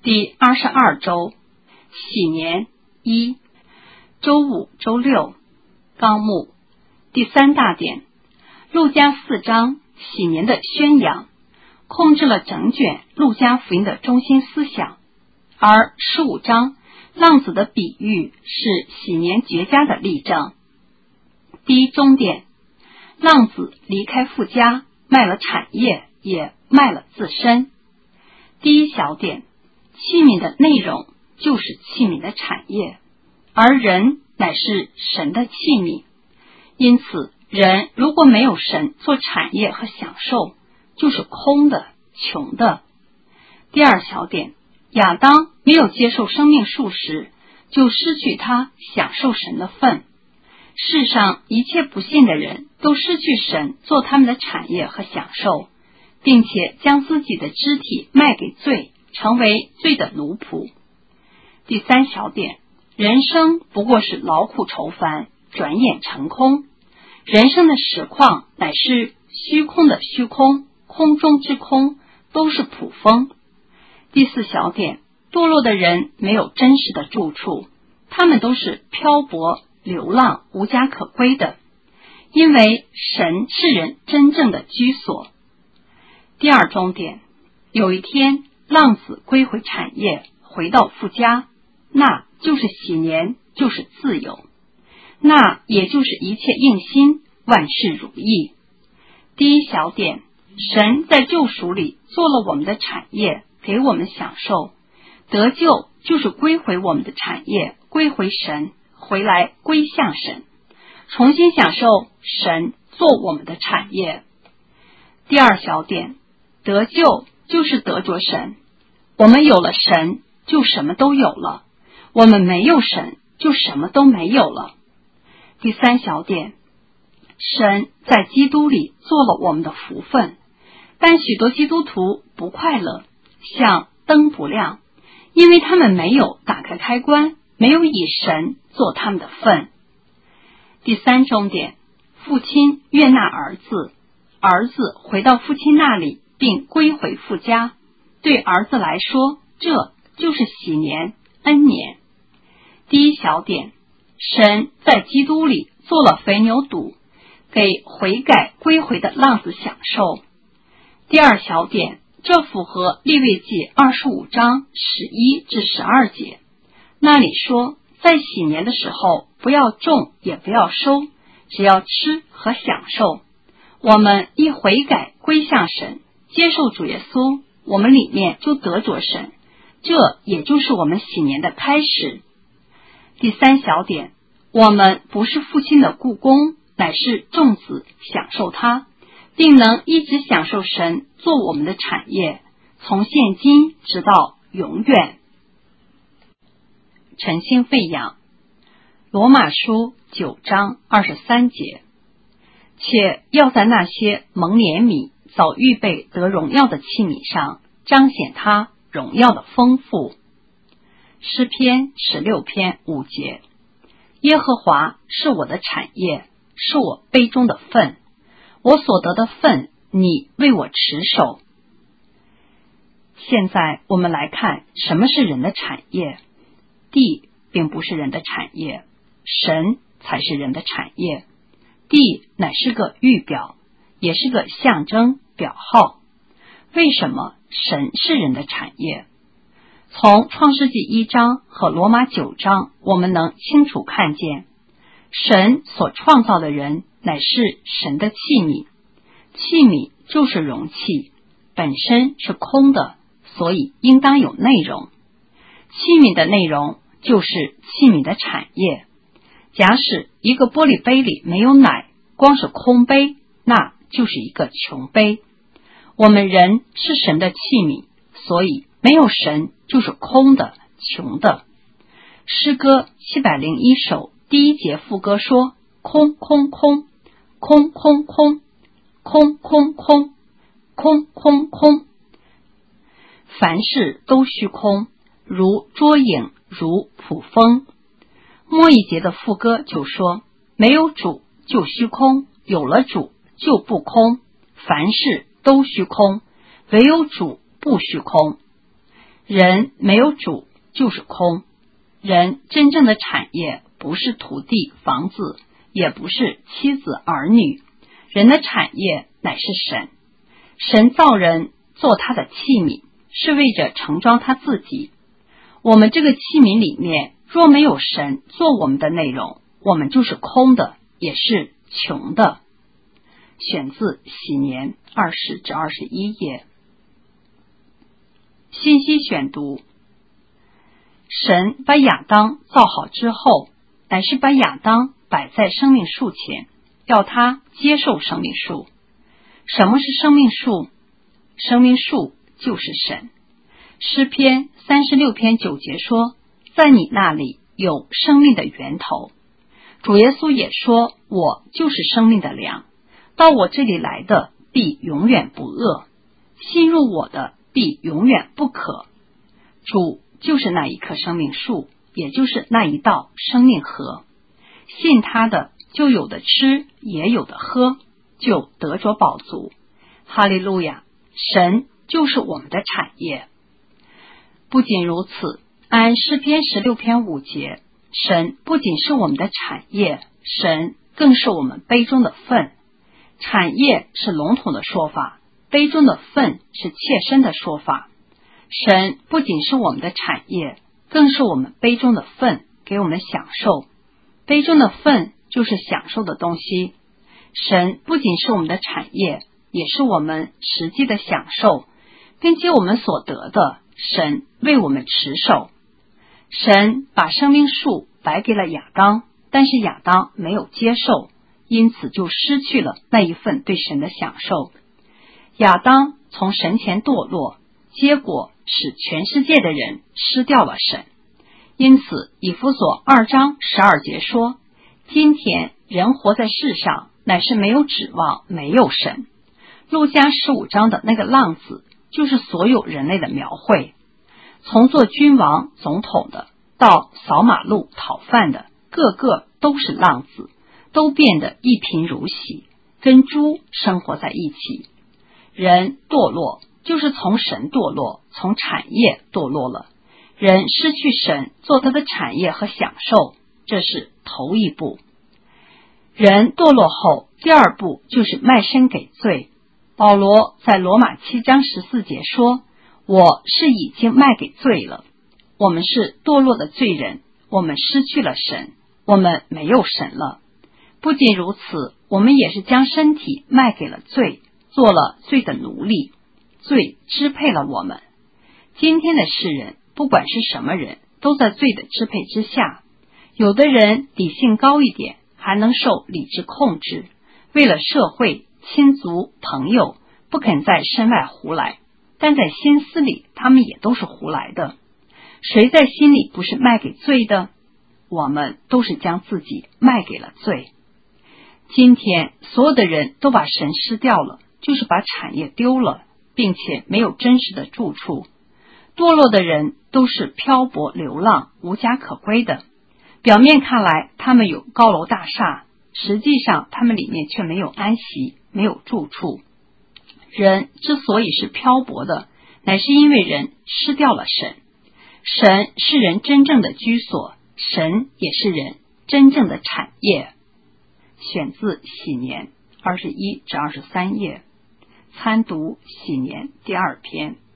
第22周，喜年一，周五、周六。纲目第3大点，路加4章喜年的宣扬，控制了整卷路加福音的中心思想，而15章浪子的比喻是喜年绝佳的例证。第一中点，浪子离开父家，卖了产业，也卖了自身。第一小点，器皿的内容就是器皿的产业，而人乃是神的器皿，因此人如果没有神做产业和享受，就是空的、穷的。第二小点，亚当没有接受生命树时，就失去他享受神的份。世上一切不信的人都失去神做他们的产业和享受，并且将自己的肢体卖给罪，成为罪的奴仆。第三小点，人生不过是劳苦愁烦，转眼成空。人生的实况乃是虚空的虚空，空中之空，都是普风。第四小点，堕落的人没有真实的住处，他们都是漂泊流浪，无家可归的，因为神是人真正的居所。第二中点，有一天浪子归回产业，回到父家，那就是喜年，就是自由，那也就是一切应心，万事如意。第一小点，神在救赎里做了我们的产业，给我们享受。得救就是归回我们的产业，归回神，回来归向神，重新享受神做我们的产业。第二小点，得救就是得着神，我们有了神就什么都有了，我们没有神就什么都没有了。第三小点，神在基督里做了我们的福分，但许多基督徒不快乐，像灯不亮，因为他们没有打开开关，没有以神做他们的份。第三中点，父亲悦纳儿子，儿子回到父亲那里，并归回父家。对儿子来说，这就是喜年、恩年。第一小点，神在基督里做了肥牛犊，给悔改归回的浪子享受。第二小点，这符合利未记25章11至12节，那里说，在喜年的时候，不要种也不要收，只要吃和享受。我们一悔改归向神，接受主耶稣，我们里面就得着神，这也就是我们喜年的开始。第三小点，我们不是父亲的雇工，乃是众子享受他，并能一直享受神做我们的产业，从现今直到永远。诚心费养，罗马书9章23节，且要在那些蒙怜悯、早预备得荣耀的器皿上，彰显他荣耀的丰富。诗篇16篇5节，耶和华是我的产业，是我杯中的份，我所得的份，你为我持守。现在我们来看什么是人的产业。地并不是人的产业，神才是人的产业。地乃是个预表，也是个象征表号。为什么神是人的产业？从创世纪1章和罗马9章，我们能清楚看见，神所创造的人乃是神的器皿，器皿就是容器，本身是空的，所以应当有内容。器皿的内容就是器皿的产业。假使一个玻璃杯里没有奶，光是空杯，那就是一个穷杯。我们人是神的器皿，所以没有神就是空的、穷的。诗歌701首第1节副歌说，空空空，空空空，空空空，空空空，凡事都虚空，如捉影，如捕风。末一节的副歌就说，没有主就虚空，有了主就不空，凡事都虚空，唯有主不虚空。 人没有主就是空，人真正的产业不是土地、房子，也不是妻子、儿女，人的产业乃是神。神造人做他的器皿，是为着盛装他自己。我们这个器皿里面若没有神做我们的内容，我们就是空的，也是穷的。选自喜年20至21页。信息选读：神把亚当造好之后，乃是把亚当摆在生命树前，要他接受生命树。什么是生命树？生命树就是神。诗篇36篇9节说，在你那里有生命的源头。主耶稣也说，我就是生命的粮，到我这里来的必永远不饿，信入我的必永远不渴。主就是那一棵生命树，也就是那一道生命河，信他的就有的吃，也有的喝，就得着饱足。哈利路亚！神就是我们的产业。不仅如此，按诗篇16篇5节，神不仅是我们的产业，神更是我们杯中的分。产业是笼统的说法，杯中的分是切身的说法。神不仅是我们的产业，更是我们杯中的分，给我们享受。杯中的分就是享受的东西。神不仅是我们的产业，也是我们实际的享受，并且我们所得的，神为我们持守。神把生命树摆给了亚当，但是亚当没有接受，因此就失去了那一份对神的享受。亚当从神前堕落，结果使全世界的人失掉了神。因此以弗所2章12节说，今天人活在世上，乃是没有指望，没有神。路加15章的那个浪子，就是所有人类的描绘。从做君王、总统的，到扫马路、讨饭的，个个都是浪子，都变得一贫如洗，跟猪生活在一起。人堕落，就是从神堕落，从产业堕落了。人失去神做他的产业和享受，这是头一步。人堕落后，第二步就是卖身给罪。保罗在罗马7章14节说，我是已经卖给罪了。我们是堕落的罪人，我们失去了神，我们没有神了。不仅如此，我们也是将身体卖给了罪，做了罪的奴隶，罪支配了我们。今天的世人，不管是什么人，都在罪的支配之下。有的人理性高一点，还能受理智控制，为了社会、亲族、朋友，不肯在身外胡来，但在心思里，他们也都是胡来的。谁在心里不是卖给罪的？我们都是将自己卖给了罪。今天所有的人都把神失掉了，就是把产业丢了，并且没有真实的住处。堕落的人都是漂泊流浪，无家可归的。表面看来他们有高楼大厦，实际上他们里面却没有安息，没有住处。人之所以是漂泊的，乃是因为人失掉了神。神是人真正的居所，神也是人真正的产业。选自喜年21至23页，参读喜年第2篇。